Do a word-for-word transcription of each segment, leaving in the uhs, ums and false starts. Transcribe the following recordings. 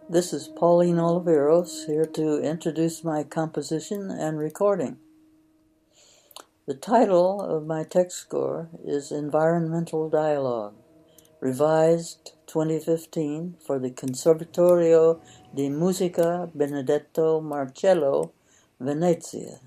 This is Pauline Oliveros, here to introduce my composition and recording. The title of my text score is Environmental Dialogue, revised twenty fifteen for the Conservatorio di Musica Benedetto Marcello, Venezia.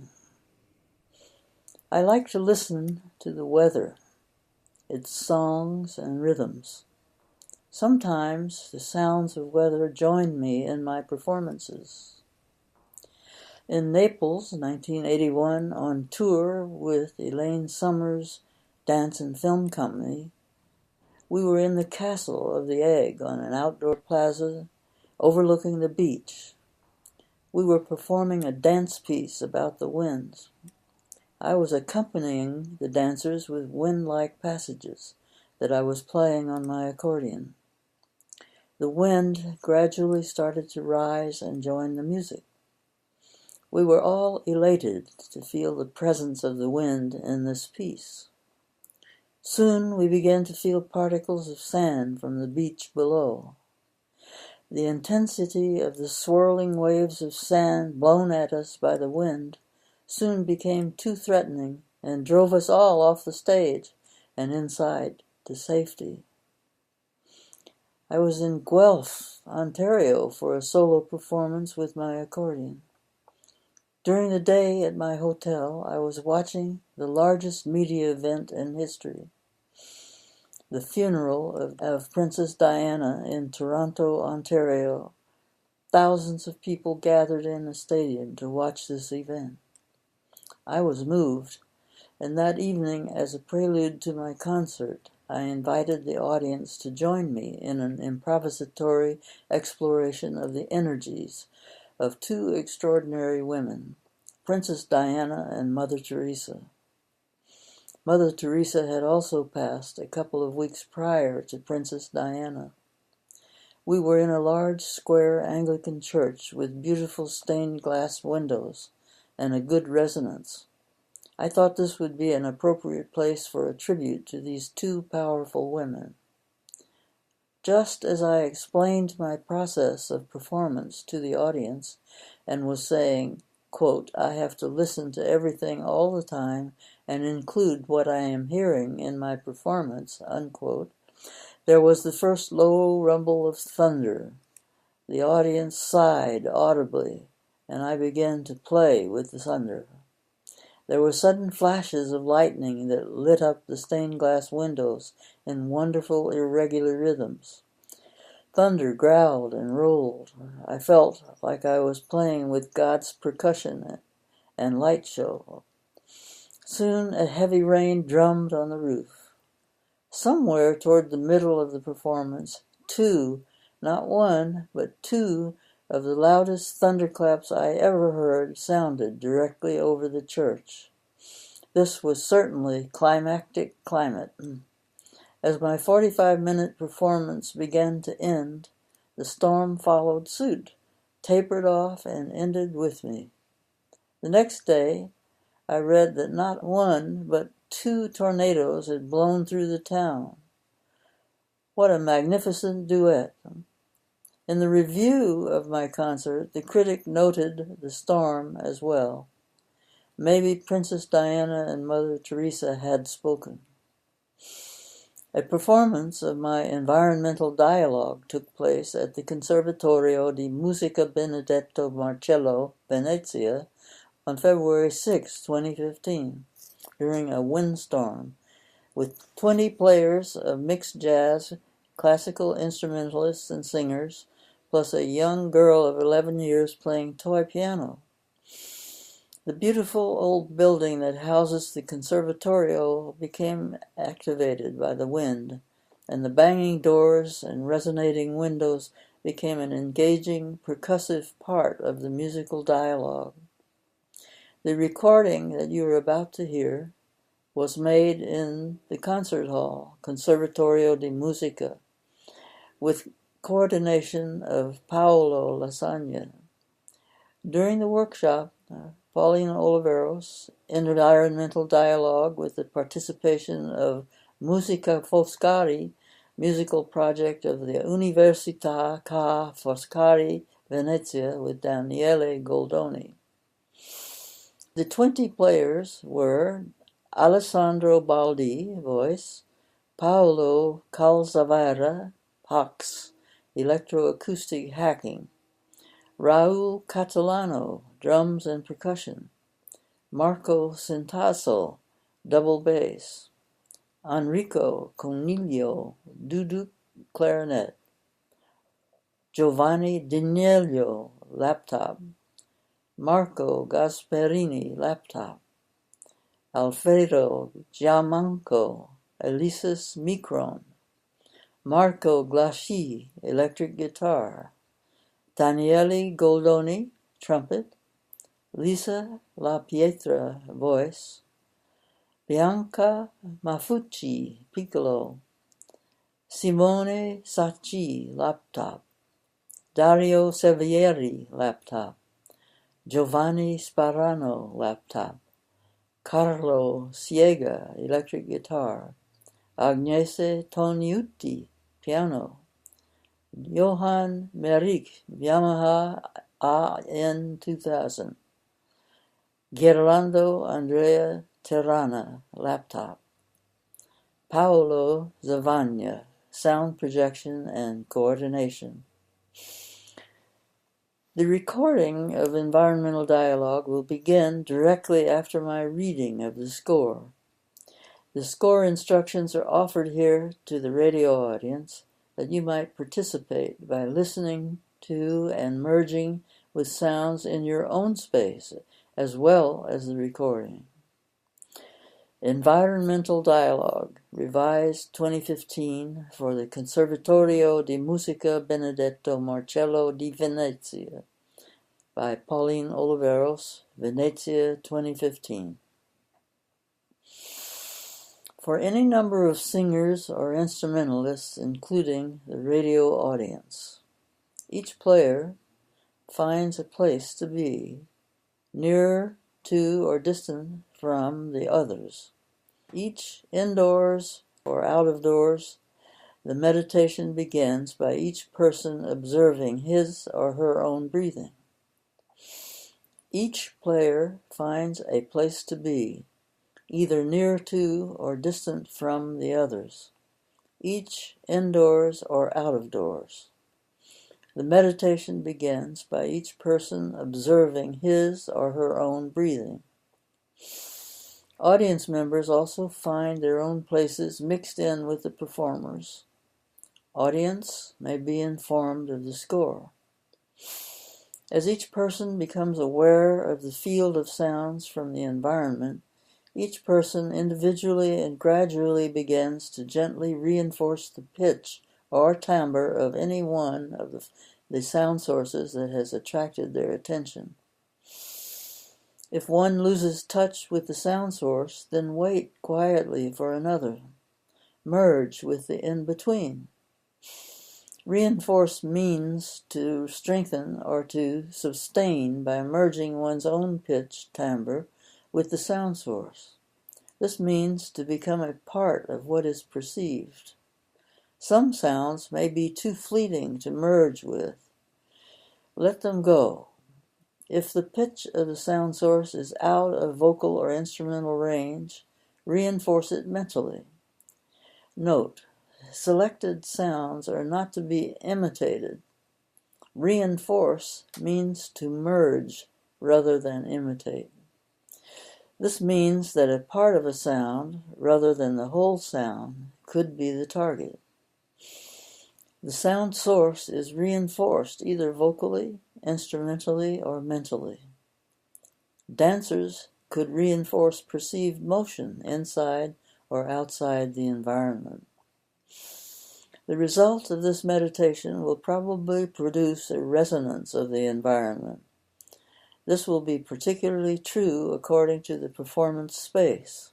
I like to listen to the weather, its songs and rhythms. Sometimes the sounds of weather join me in my performances. In Naples, nineteen eighty-one, on tour with Elaine Summers Dance and Film Company, we were in the Castle of the Egg on an outdoor plaza overlooking the beach. We were performing a dance piece about the winds. I was accompanying the dancers with wind-like passages that I was playing on my accordion. The wind gradually started to rise and join the music. We were all elated to feel the presence of the wind in this piece. Soon we began to feel particles of sand from the beach below. The intensity of the swirling waves of sand blown at us by the wind soon became too threatening and drove us all off the stage and inside to safety. I was in Guelph, Ontario, for a solo performance with my accordion. During the day at my hotel, I was watching the largest media event in history, the funeral of, of Princess Diana in Toronto, Ontario. Thousands of people gathered in a stadium to watch this event. I was moved, and that evening, as a prelude to my concert, I invited the audience to join me in an improvisatory exploration of the energies of two extraordinary women, Princess Diana and Mother Teresa. Mother Teresa had also passed a couple of weeks prior to Princess Diana. We were in a large square Anglican church with beautiful stained glass windows and a good resonance. I thought this would be an appropriate place for a tribute to these two powerful women. Just as I explained my process of performance to the audience and was saying, quote, I have to listen to everything all the time and include what I am hearing in my performance, unquote, there was the first low rumble of thunder. The audience sighed audibly, and I began to play with the thunder. There were sudden flashes of lightning that lit up the stained glass windows in wonderful irregular rhythms. Thunder growled and rolled. I felt like I was playing with God's percussion and light show. Soon a heavy rain drummed on the roof. Somewhere toward the middle of the performance, two, not one, but two of the loudest thunderclaps I ever heard sounded directly over the church. This was certainly climactic climate. As my forty-five minute performance began to end, the storm followed suit, tapered off, and ended with me. The next day, I read that not one, but two tornadoes had blown through the town. What a magnificent duet. In the review of my concert, the critic noted the storm as well. Maybe Princess Diana and Mother Teresa had spoken. A performance of my environmental dialogue took place at the Conservatorio di Musica Benedetto Marcello, Venezia, on February sixth, twenty fifteen, during a windstorm, with twenty players of mixed jazz, classical instrumentalists and singers, plus a young girl of eleven years playing toy piano. The beautiful old building that houses the Conservatorio became activated by the wind, and the banging doors and resonating windows became an engaging, percussive part of the musical dialogue. The recording that you are about to hear was made in the concert hall, Conservatorio di Musica, with coordination of Paolo Lasagna. During the workshop, uh, Pauline Oliveros, environmental dialogue with the participation of Musica Foscari, musical project of the Università Ca' Foscari, Venezia, with Daniele Goldoni. The twenty players were Alessandro Baldi, voice, Paolo Calzavara, Pax, electroacoustic hacking, Raul Catalano, drums and percussion, Marco Cintasso, double bass, Enrico Coniglio, duduk clarinet, Giovanni D'Agnello, laptop, Marco Gasperini, laptop, Alfredo Giamanco, Alesis Micron, Marco Glasci, electric guitar, Daniele Goldoni, trumpet, Lisa La Pietra, voice, Bianca Mafucci, piccolo, Simone Sacchi, laptop, Dario Sevieri, laptop, Giovanni Sparano, laptop, Carlo Siega, electric guitar, Agnese Toniutti, piano, Johan Merrick, Yamaha A N two thousand, Gerlando Andrea Terrana, laptop, Paolo Zavagna, sound projection and coordination. The recording of environmental dialogue will begin directly after my reading of the score. The score instructions are offered here to the radio audience that you might participate by listening to and merging with sounds in your own space, as well as the recording. Environmental Dialogue, revised twenty fifteen for the Conservatorio di Musica Benedetto Marcello di Venezia by Pauline Oliveros, Venezia twenty fifteen. For any number of singers or instrumentalists, including the radio audience, each player finds a place to be, near to or distant from the others. Each indoors or out of doors, the meditation begins by each person observing his or her own breathing. Each player finds a place to be, either near to or distant from the others, each indoors or out of doors. The meditation begins by each person observing his or her own breathing. Audience members also find their own places mixed in with the performers. Audience may be informed of the score. As each person becomes aware of the field of sounds from the environment, each person individually and gradually begins to gently reinforce the pitch or timbre of any one of the, the sound sources that has attracted their attention. If one loses touch with the sound source, then wait quietly for another. Merge with the in-between. Reinforce means to strengthen or to sustain by merging one's own pitch timbre with the sound source. This means to become a part of what is perceived. Some sounds may be too fleeting to merge with. Let them go. If the pitch of the sound source is out of vocal or instrumental range, reinforce it mentally. Note, selected sounds are not to be imitated. Reinforce means to merge rather than imitate. This means that a part of a sound, rather than the whole sound, could be the target. The sound source is reinforced either vocally, instrumentally, or mentally. Dancers could reinforce perceived motion inside or outside the environment. The result of this meditation will probably produce a resonance of the environment. This will be particularly true according to the performance space.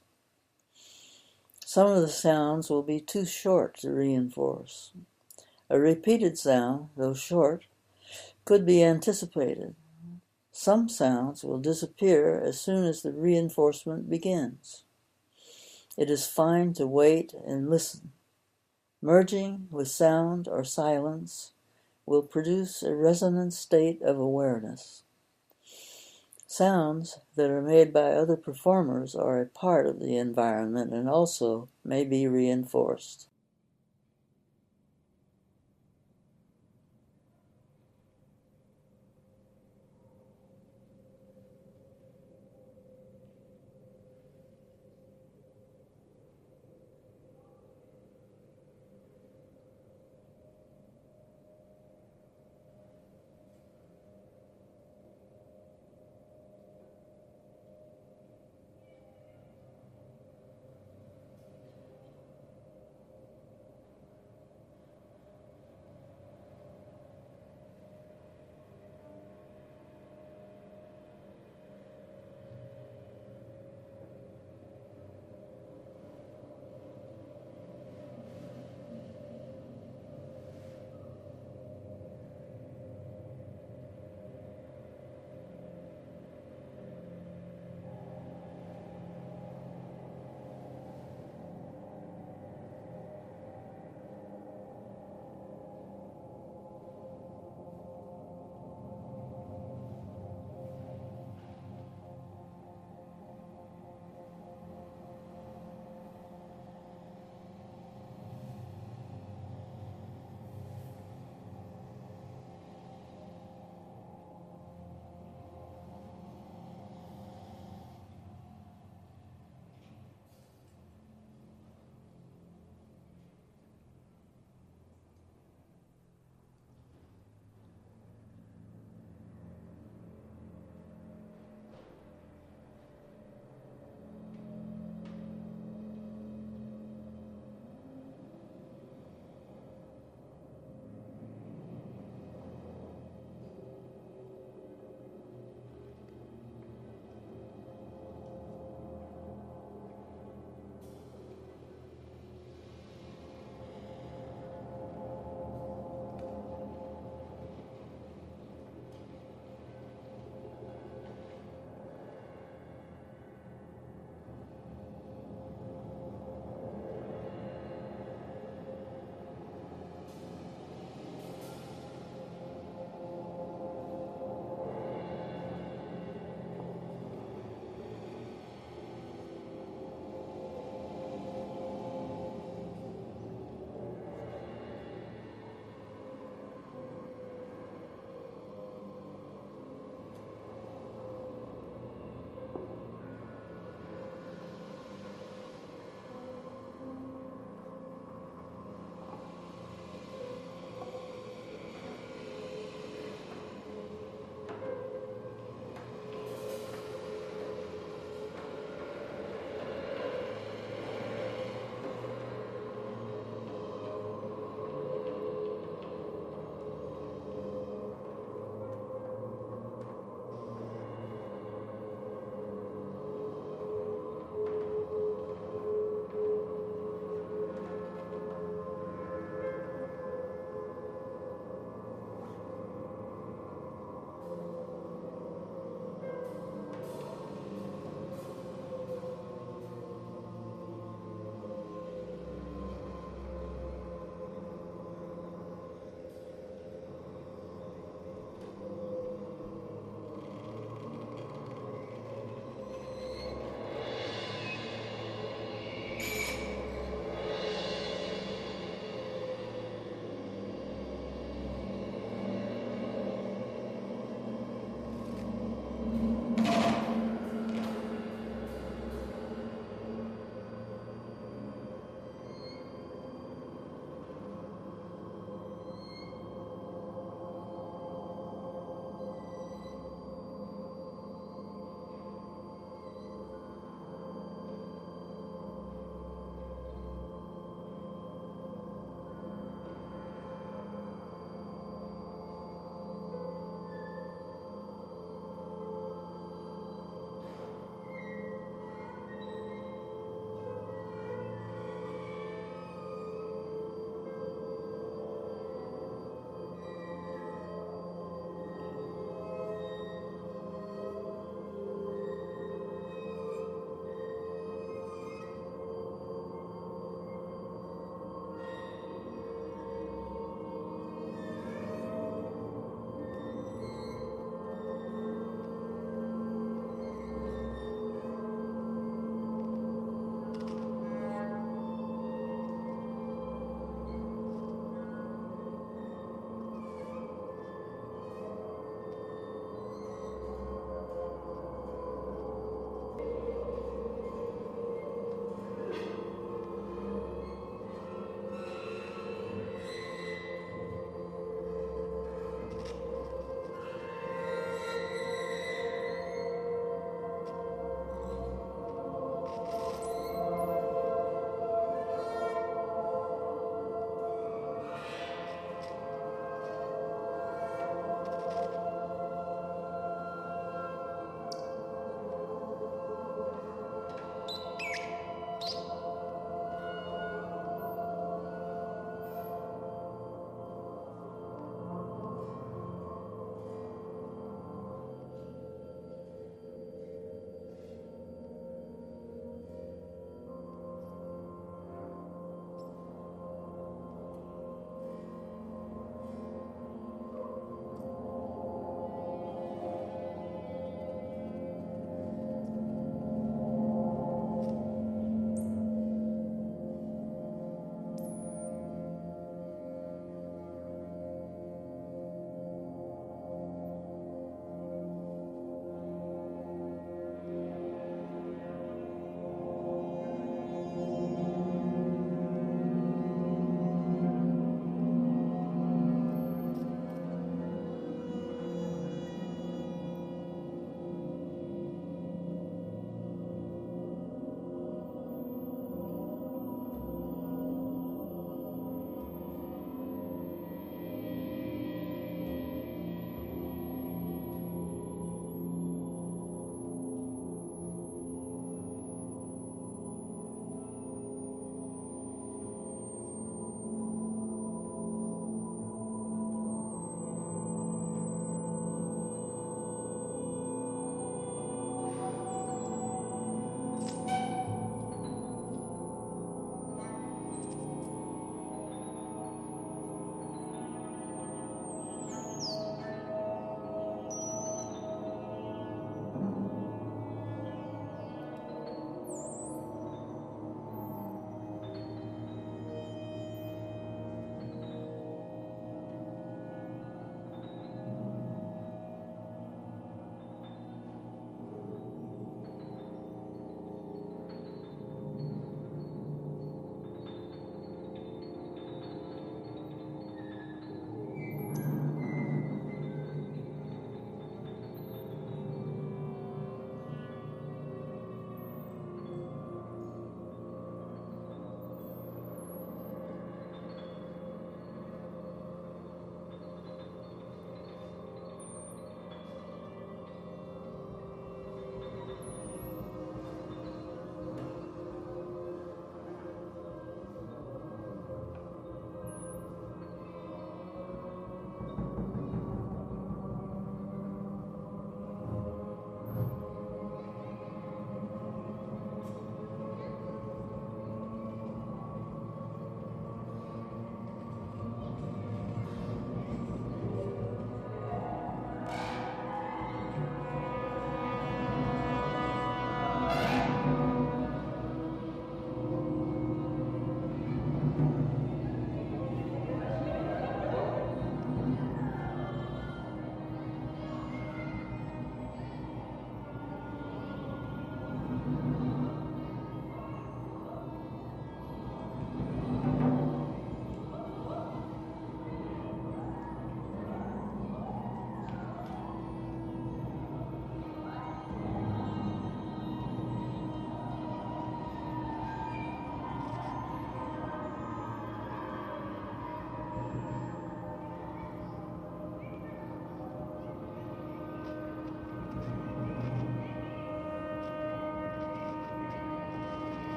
Some of the sounds will be too short to reinforce. A repeated sound, though short, could be anticipated. Some sounds will disappear as soon as the reinforcement begins. It is fine to wait and listen. Merging with sound or silence will produce a resonant state of awareness. Sounds that are made by other performers are a part of the environment and also may be reinforced.